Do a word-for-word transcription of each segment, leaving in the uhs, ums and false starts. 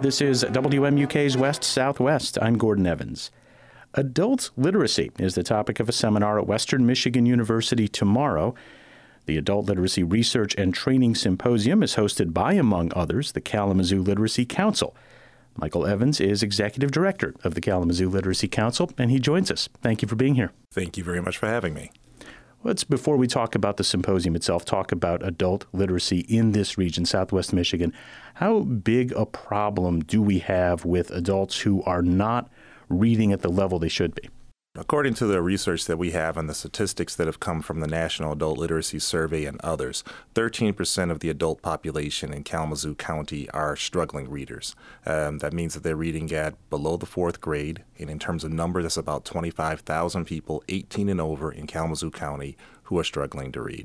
This is W M U K's West Southwest. I'm Gordon Evans. Adult literacy is the topic of a seminar at Western Michigan University tomorrow. The Adult Literacy Research and Training Symposium is hosted by, among others, the Kalamazoo Literacy Council. Michael Evans is Executive Director of the Kalamazoo Literacy Council, and he joins us. Thank you for being here. Thank you very much for having me. Let's, before we talk about the symposium itself, talk about adult literacy in this region, Southwest Michigan. How big a problem do we have with adults who are not reading at the level they should be? According to the research that we have and the statistics that have come from the National Adult Literacy Survey and others, thirteen percent of the adult population in Kalamazoo County are struggling readers. Um, that means that they're reading at below the fourth grade, and in terms of number, that's about twenty-five thousand people, eighteen and over, in Kalamazoo County who are struggling to read.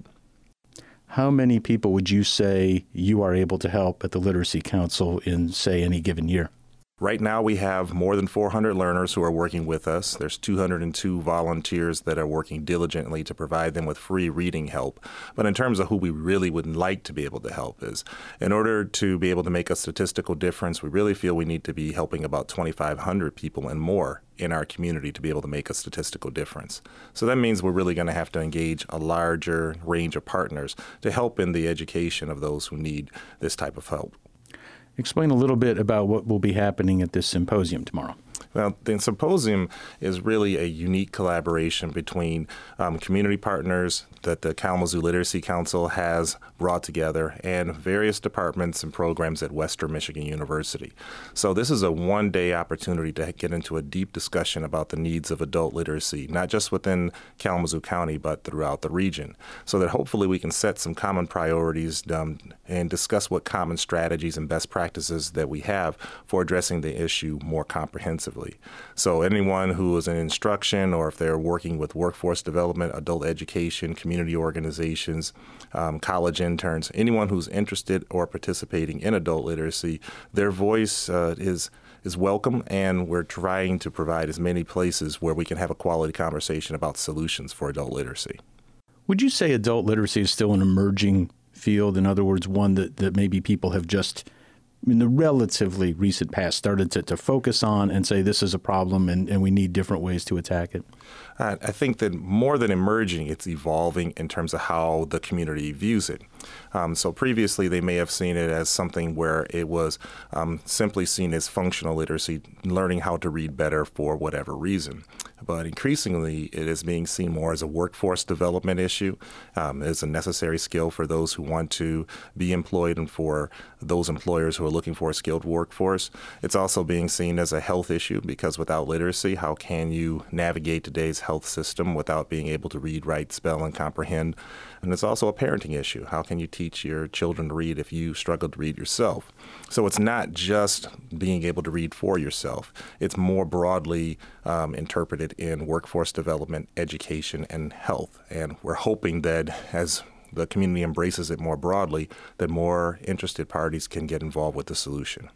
How many people would you say you are able to help at the Literacy Council in, say, any given year? Right now, we have more than four hundred learners who are working with us. There's two hundred two volunteers that are working diligently to provide them with free reading help. But in terms of who we really would like to be able to help is, in order to be able to make a statistical difference, we really feel we need to be helping about twenty-five hundred people and more in our community to be able to make a statistical difference. So that means we're really going to have to engage a larger range of partners to help in the education of those who need this type of help. Explain a little bit about what will be happening at this symposium tomorrow. Well, the symposium is really a unique collaboration between um, community partners that the Kalamazoo Literacy Council has brought together and various departments and programs at Western Michigan University. So this is a one-day opportunity to get into a deep discussion about the needs of adult literacy, not just within Kalamazoo County, but throughout the region, so that hopefully we can set some common priorities um, and discuss what common strategies and best practices that we have for addressing the issue more comprehensively. So anyone who is in instruction, or if they're working with workforce development, adult education, community organizations, um, college interns, anyone who's interested or participating in adult literacy, their voice uh, is is welcome, and we're trying to provide as many places where we can have a quality conversation about solutions for adult literacy. Would you say adult literacy is still an emerging field? In other words, one that, that maybe people have just in the relatively recent past started to, to focus on and say this is a problem and, and we need different ways to attack it? Uh, I think that more than emerging, it's evolving in terms of how the community views it. Um, so previously, they may have seen it as something where it was um, simply seen as functional literacy, learning how to read better for whatever reason. But increasingly, it is being seen more as a workforce development issue, um, as a necessary skill for those who want to be employed and for those employers who are looking for a skilled workforce. It's also being seen as a health issue, because without literacy, how can you navigate today's health system without being able to read, write, spell, and comprehend? And it's also a parenting issue. How can you teach your children to read if you struggle to read yourself? So it's not just being able to read for yourself. It's more broadly um, interpreted in workforce development, education, and health. And we're hoping that as the community embraces it more broadly, that more interested parties can get involved with the solution.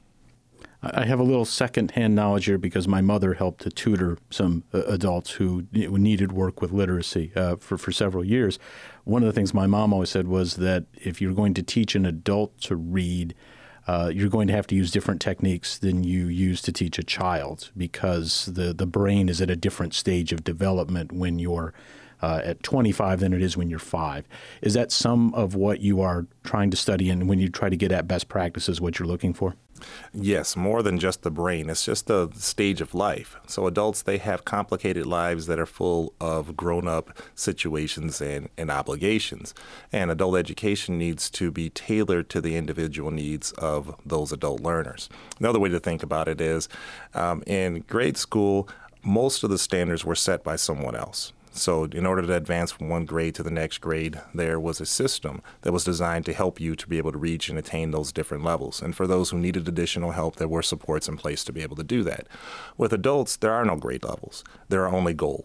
I have a little second-hand knowledge here because my mother helped to tutor some uh, adults who needed work with literacy uh, for, for several years. One of the things my mom always said was that if you're going to teach an adult to read, uh, you're going to have to use different techniques than you use to teach a child, because the, the brain is at a different stage of development when you're uh, at twenty-five than it is when you're five. Is that some of what you are trying to study, and when you try to get at best practices, what you're looking for? Yes, more than just the brain. It's just the stage of life. So adults, they have complicated lives that are full of grown-up situations and, and obligations. And adult education needs to be tailored to the individual needs of those adult learners. Another way to think about it is, um, in grade school, most of the standards were set by someone else. So in order to advance from one grade to the next grade, there was a system that was designed to help you to be able to reach and attain those different levels. And for those who needed additional help, there were supports in place to be able to do that. With adults, there are no grade levels. There are only goals.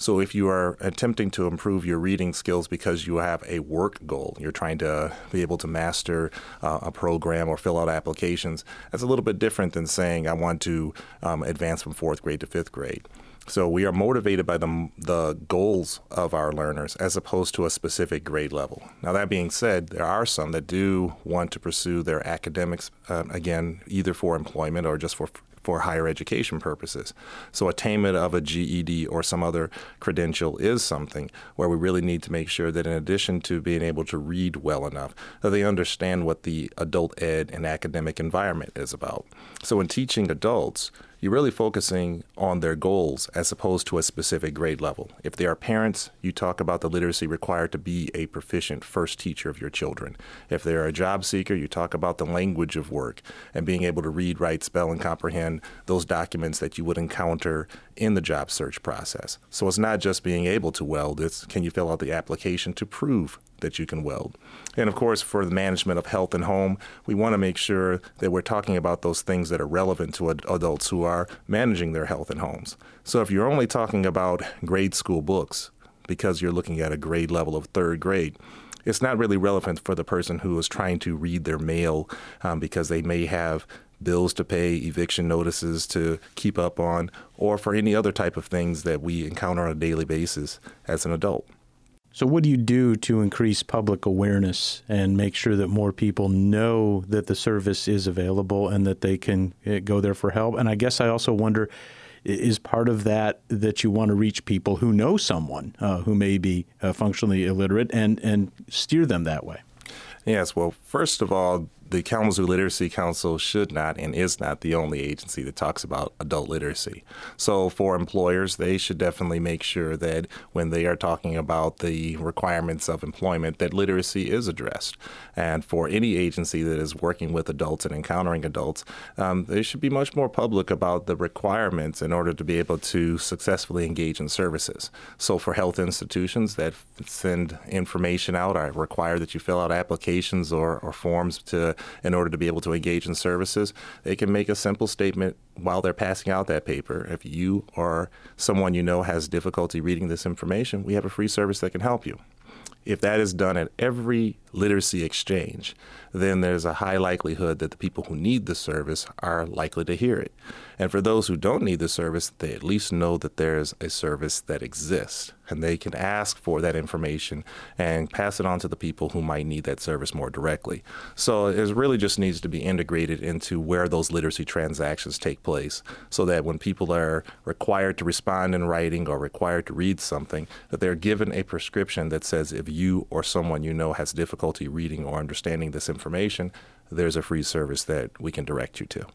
So if you are attempting to improve your reading skills because you have a work goal, you're trying to be able to master uh, a program or fill out applications, that's a little bit different than saying I want to um, advance from fourth grade to fifth grade. So we are motivated by the, the goals of our learners as opposed to a specific grade level. Now, that being said, there are some that do want to pursue their academics, uh, again, either for employment or just for for higher education purposes. So attainment of a G E D or some other credential is something where we really need to make sure that in addition to being able to read well enough, that they understand what the adult ed and academic environment is about. So in teaching adults, you're really focusing on their goals as opposed to a specific grade level. If they are parents, you talk about the literacy required to be a proficient first teacher of your children. If they're a job seeker, you talk about the language of work and being able to read, write, spell, and comprehend those documents that you would encounter in the job search process. So it's not just being able to weld, it's can you fill out the application to prove that you can weld. And of course, for the management of health and home, we want to make sure that we're talking about those things that are relevant to ad- adults who are managing their health and homes. So if you're only talking about grade school books because you're looking at a grade level of third grade, it's not really relevant for the person who is trying to read their mail um, because they may have bills to pay, eviction notices to keep up on, or for any other type of things that we encounter on a daily basis as an adult. So what do you do to increase public awareness and make sure that more people know that the service is available and that they can go there for help? And I guess I also wonder, is part of that that you want to reach people who know someone uh, who may be uh, functionally illiterate and, and steer them that way? Yes. Well, first of all, the Kalamazoo Literacy Council should not and is not the only agency that talks about adult literacy. So for employers, they should definitely make sure that when they are talking about the requirements of employment, that literacy is addressed. And for any agency that is working with adults and encountering adults, um, they should be much more public about the requirements in order to be able to successfully engage in services. So for health institutions that send information out, I require that you fill out applications or, or forms to in order to be able to engage in services, they can make a simple statement while they're passing out that paper. If you or someone you know has difficulty reading this information, we have a free service that can help you. If that is done at every literacy exchange, then there's a high likelihood that the people who need the service are likely to hear it. And for those who don't need the service, they at least know that there's a service that exists, and they can ask for that information and pass it on to the people who might need that service more directly. So it really just needs to be integrated into where those literacy transactions take place so that when people are required to respond in writing or required to read something, that they're given a prescription that says if you or someone you know has difficulty reading or understanding this information, there's a free service that we can direct you to.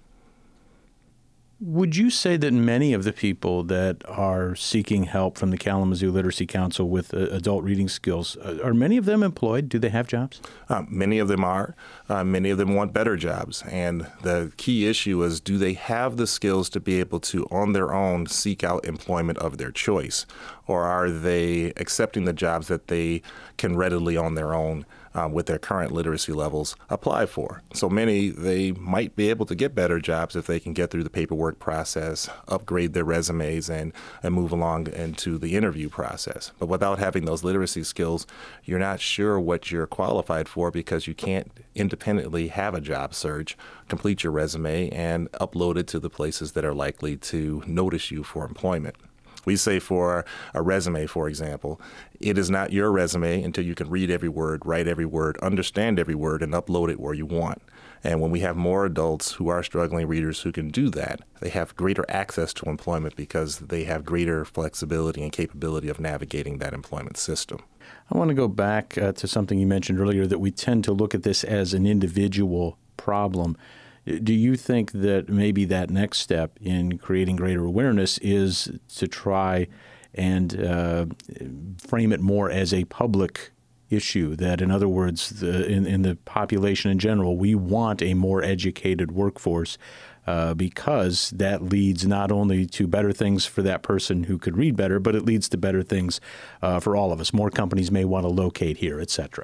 Would you say that many of the people that are seeking help from the Kalamazoo Literacy Council with uh, adult reading skills, uh, are many of them employed? Do they have jobs? Uh, many of them are. Uh, many of them want better jobs. And the key issue is, do they have the skills to be able to, on their own, seek out employment of their choice? Or are they accepting the jobs that they can readily on their own Uh, with their current literacy levels apply for? So many, they might be able to get better jobs if they can get through the paperwork process, upgrade their resumes, and, and move along into the interview process. But without having those literacy skills, you're not sure what you're qualified for because you can't independently have a job search, complete your resume, and upload it to the places that are likely to notice you for employment. We say for a resume, for example, it is not your resume until you can read every word, write every word, understand every word, and upload it where you want. And when we have more adults who are struggling readers who can do that, they have greater access to employment because they have greater flexibility and capability of navigating that employment system. I want to go back uh, to something you mentioned earlier, that we tend to look at this as an individual problem. Do you think that maybe that next step in creating greater awareness is to try and uh, frame it more as a public issue? That, in other words, the, in, in the population in general, we want a more educated workforce uh, because that leads not only to better things for that person who could read better, but it leads to better things uh, for all of us. More companies may want to locate here, et cetera.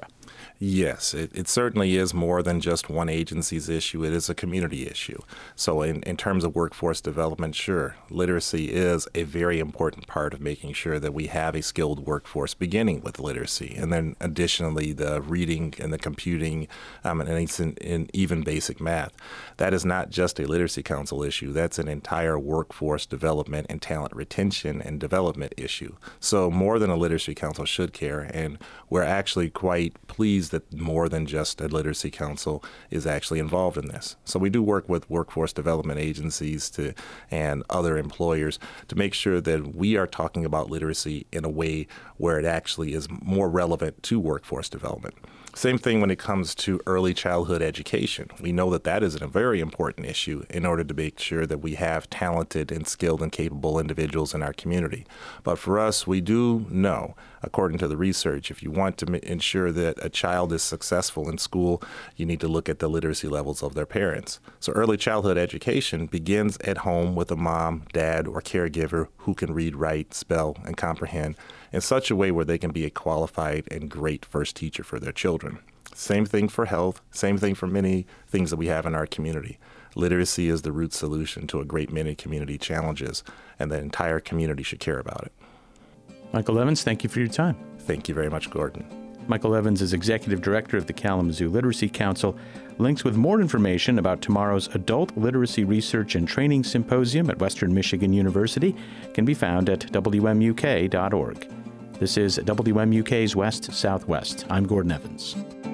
Yes, it, it certainly is more than just one agency's issue. It is a community issue. So in, in terms of workforce development, sure, literacy is a very important part of making sure that we have a skilled workforce, beginning with literacy. And then additionally, the reading and the computing um, and, and, and even basic math. That is not just a Literacy Council issue. That's an entire workforce development and talent retention and development issue. So more than a Literacy Council should care. And we're actually quite pleased that more than just a Literacy Council is actually involved in this. So we do work with workforce development agencies to and other employers to make sure that we are talking about literacy in a way where it actually is more relevant to workforce development. Same thing when it comes to early childhood education. We know that that is a very important issue in order to make sure that we have talented and skilled and capable individuals in our community. But for us, we do know, according to the research, if you want to m- ensure that a child is successful in school, you need to look at the literacy levels of their parents. So early childhood education begins at home with a mom, dad, or caregiver who can read, write, spell, and comprehend in such a way where they can be a qualified and great first teacher for their children. Same thing for health, same thing for many things that we have in our community. Literacy is the root solution to a great many community challenges, and the entire community should care about it. Michael Evans, thank you for your time. Thank you very much, Gordon. Michael Evans is Executive Director of the Kalamazoo Literacy Council. Links with more information about tomorrow's Adult Literacy Research and Training Symposium at Western Michigan University can be found at W M U K dot org. This is W M U K's West Southwest. I'm Gordon Evans.